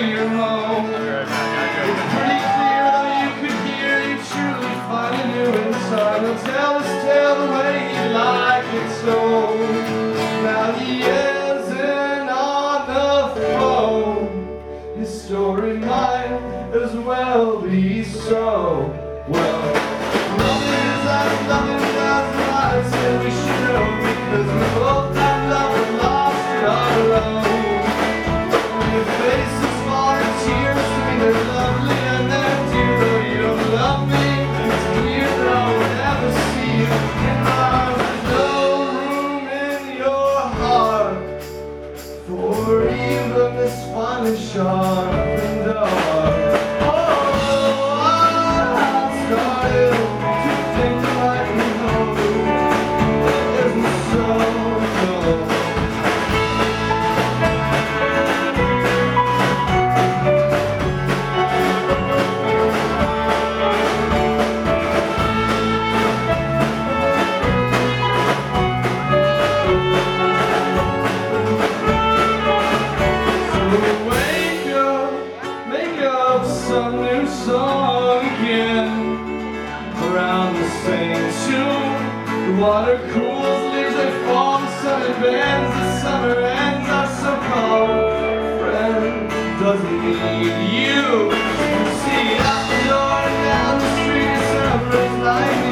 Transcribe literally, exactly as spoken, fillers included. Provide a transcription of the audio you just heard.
your home. It's pretty clear though you could hear you truly find a new inside. He'll tell his tale the way he'd like it so. Now he isn't on the phone. His story might as well be so. Well, nothing is as nothing does, and I said we should know, because we both have love and lost it all alone. Your faces fall in tears to me, they're lovely and they're dear. Though you don't love me, it's clear that I will never see you in my arms. There's no room in your heart for even this final sharp and dark. Oh, I started to think like we know it isn't so. Some new song again, around the same tune. The water cools, leaves they fall, the sun advances, the summer ends. Our so-called friend doesn't need you. See out the door and down the street, summer's lightning.